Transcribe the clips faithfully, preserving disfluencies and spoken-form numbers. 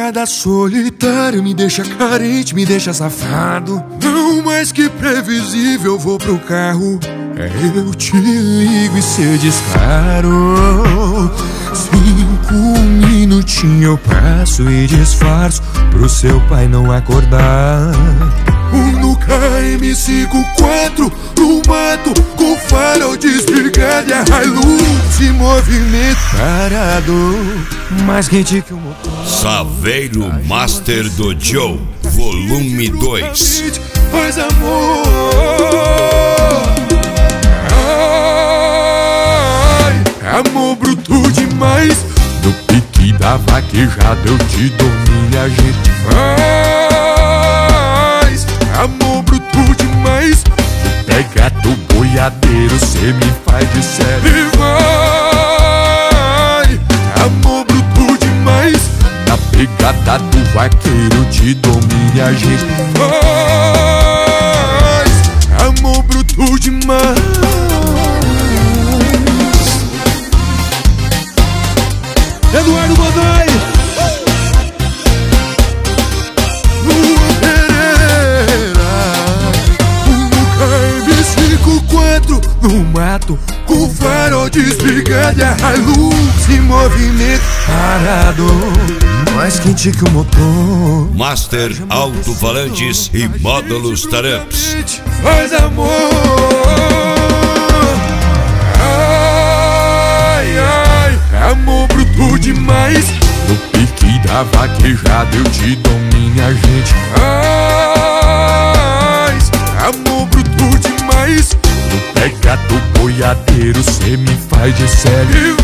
madrugada solitário me deixa carente, me deixa safado. Não mais que previsível, vou pro carro, eu te ligo e cê disparo. Cinco minutinhos eu passo e disfarço pro seu pai não acordar. No K M cinquenta e quatro, no mato, com farol desligado e a Hilux em movimento parado, mais quente que o motor. Saveiro Master do Joe, volume dois. Faz amor, ai, amor bruto demais. No pique da vaquejada eu te dou minha gente. Faz amor bruto demais. Pega do boiadeiro, cê me faz de sério. E vai, amor bruto demais. Na pegada do vaqueiro te dou minha gente. Faz amor bruto demais. Eduardo Godoy, Lua Pereira. No K M cinquenta e quatro, no mato, com farol desligado e a Hilux em movimento parado, mais quente que o motor. Master alto-falantes e módulos Taramps. Faz amor, ai, ai, amor bruto demais. No pique da vaquejada eu te dou minha gente. Faz amor bruto demais. No pega do boiadeiro cê me faz de sério. E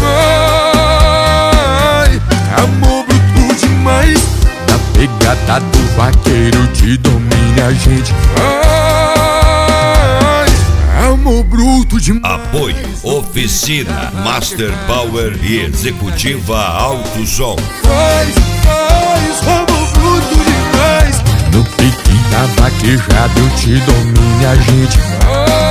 vai, amor bruto demais. Na pegada do vaqueiro te dou minha gente. Faz amor bruto demais. Apoio Oficina Master Power e Executiva Alto Som. Faz, faz amor bruto demais. No pique da vaquejada eu te dou minha gente.